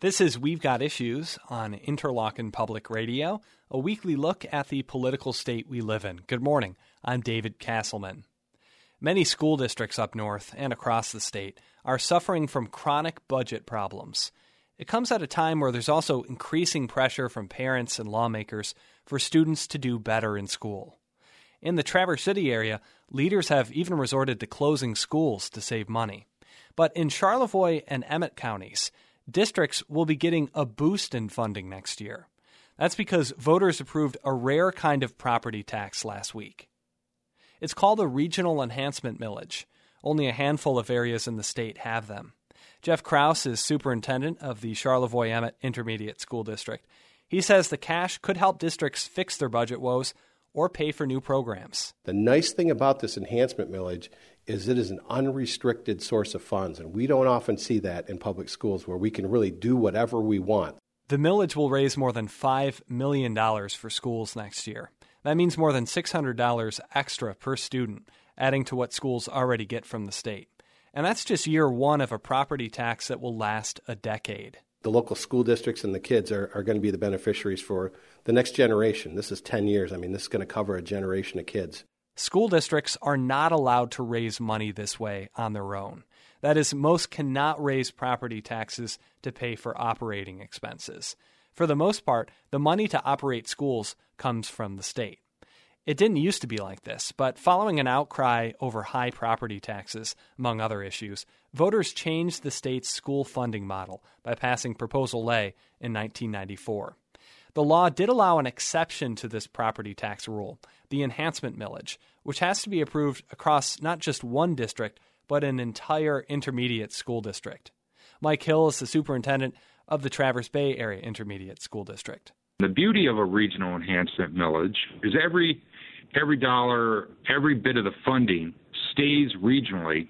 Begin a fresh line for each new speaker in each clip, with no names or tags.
This is We've Got Issues on Interlochen Public Radio, a weekly look at the political state we live in. Good morning. I'm David Castleman. Many school districts up north and across the state are suffering from chronic budget problems. It comes at a time where there's also increasing pressure from parents and lawmakers for students to do better in school. In the Traverse City area, leaders have even resorted to closing schools to save money. But in Charlevoix and Emmett counties, districts will be getting a boost in funding next year. That's because voters approved a rare kind of property tax last week. It's called a regional enhancement millage. Only a handful of areas in the state have them. Jeff Krause is superintendent of the Charlevoix-Emmett Intermediate School District. He says the cash could help districts fix their budget woes or pay for new programs.
The nice thing about this enhancement millage is it is an unrestricted source of funds, and we don't often see that in public schools where we can really do whatever we want.
The millage will raise more than $5 million for schools next year. That means more than $600 extra per student, adding to what schools already get from the state. And that's just year one of a property tax that will last a decade.
The local school districts and the kids are going to be the beneficiaries for the next generation. This is 10 years. I mean, this is going to cover a generation of kids.
School districts are not allowed to raise money this way on their own. That is, most cannot raise property taxes to pay for operating expenses. For the most part, the money to operate schools comes from the state. It didn't used to be like this, but following an outcry over high property taxes, among other issues, voters changed the state's school funding model by passing Proposal A in 1994. The law did allow an exception to this property tax rule, the enhancement millage, which has to be approved across not just one district, but an entire intermediate school district. Mike Hill is the superintendent of the Traverse Bay Area Intermediate School District.
The beauty of a regional enhancement millage is every dollar, every bit of the funding stays regionally,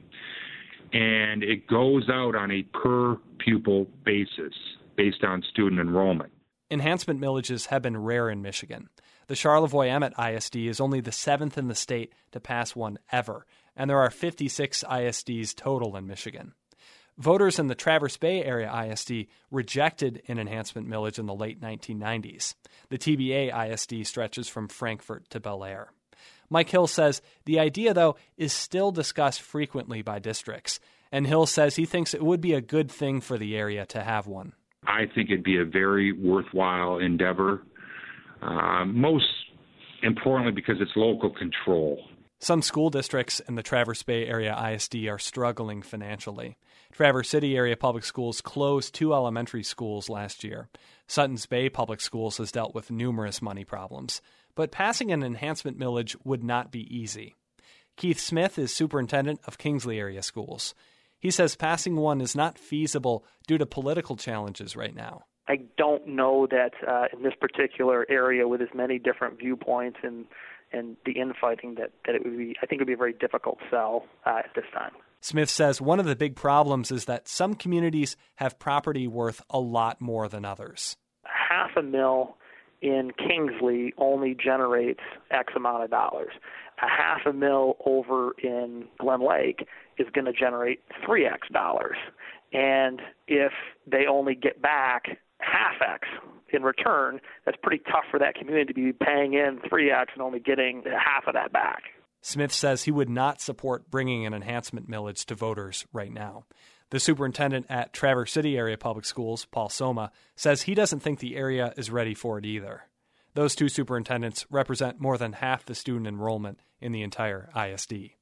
and it goes out on a per pupil basis based on student enrollment.
Enhancement millages have been rare in Michigan. The Charlevoix-Emmett ISD is only the seventh in the state to pass one ever, and there are 56 ISDs total in Michigan. Voters in the Traverse Bay Area ISD rejected an enhancement millage in the late 1990s. The TBA ISD stretches from Frankfort to Bel Air. Mike Hill says the idea, though, is still discussed frequently by districts, and Hill says he thinks it would be a good thing for the area to have one.
I think it'd be a very worthwhile endeavor, most importantly because it's local control.
Some school districts in the Traverse Bay Area ISD are struggling financially. Traverse City Area Public Schools closed 2 elementary schools last year. Suttons Bay Public Schools has dealt with numerous money problems. But passing an enhancement millage would not be easy. Keith Smith is superintendent of Kingsley Area Schools. He says passing one is not feasible due to political challenges right now.
I don't know that in this particular area with as many different viewpoints and the infighting that it would be, I think it would be a very difficult sell at this time.
Smith says one of the big problems is that some communities have property worth a lot more than others.
$500,000 in Kingsley only generates X amount of dollars. $500,000 over in Glen Lake is going to generate 3X dollars. And if they only get back half X in return, that's pretty tough for that community to be paying in 3X and only getting half of that back.
Smith says he would not support bringing an enhancement millage to voters right now. The superintendent at Traverse City Area Public Schools, Paul Soma, says he doesn't think the area is ready for it either. Those two superintendents represent more than half the student enrollment in the entire ISD.